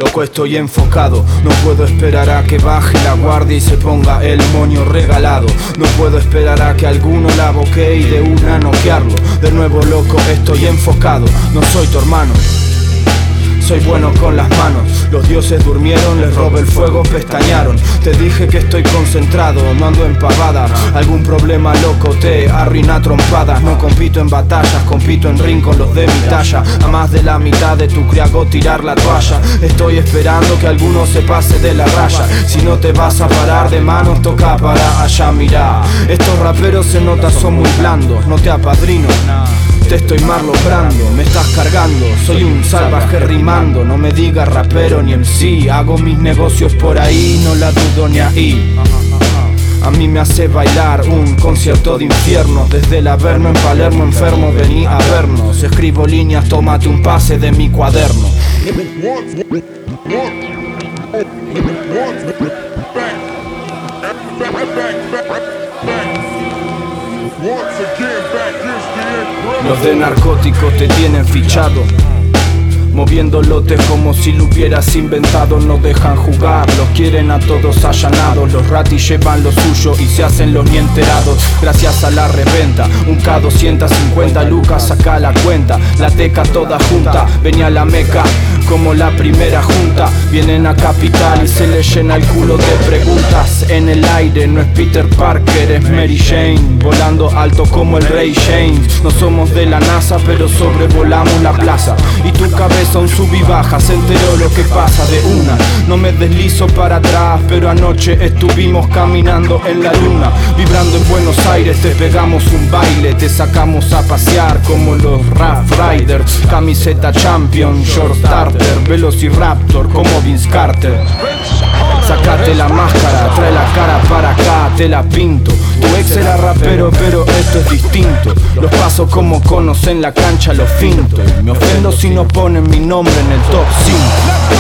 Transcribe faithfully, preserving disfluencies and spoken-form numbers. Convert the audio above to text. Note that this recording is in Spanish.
Loco, estoy enfocado, no puedo esperar a que baje la guardia y se ponga el moño regalado. No puedo esperar a que alguno la boquee y de una noquearlo. De nuevo loco, estoy enfocado, no soy tu hermano. Soy bueno con las manos, los dioses durmieron, les robé el fuego, pestañaron. Te dije que estoy concentrado, no ando en pavada. Algún problema loco te arruina trompadas. No compito en batallas, compito en ring con los de mi talla. A más de la mitad de tu criago tirar la toalla. Estoy esperando que alguno se pase de la raya. Si no te vas a parar de manos, toca para allá, mirá. Estos raperos se nota son muy blandos, no te apadrino. Te estoy Marlon Brando, me estás cargando. Soy un salvaje rimando, no me digas rapero ni M C. Hago mis negocios por ahí, no la dudo ni ahí. A mí me hace bailar un concierto de infierno. Desde el Averno en Palermo enfermo, vení a vernos. Escribo líneas, tómate un pase de mi cuaderno. Los de narcóticos te tienen fichado, moviendo lotes como si lo hubieras inventado. No dejan jugar, los quieren a todos allanados. Los ratis llevan lo suyo y se hacen los ni enterados. Gracias a la reventa, un K doscientas cincuenta lucas, saca la cuenta. La teca toda junta, venía a la meca como la primera junta. Vienen a Capital y se les llena el culo de preguntas. En el aire no es Peter Parker, es Mary Jane, volando alto como el Rey James. No somos de la NASA, pero sobrevolamos la plaza. Y tu cabeza un sub y baja, se enteró lo que pasa de una. No me deslizo para atrás, pero anoche estuvimos caminando en la luna. Vibrando en Buenos Aires, te pegamos un baile. Te sacamos a pasear como los Rough Riders. Camiseta Champion, short starter, Velociraptor como Vince Carter. Sácate la máscara, trae la cara para acá, te la pinto. Tu ex era rapero, pero esto es distinto. Los paso como conos en la cancha, los finto. Me ofendo si no ponen mi nombre en el top cinco.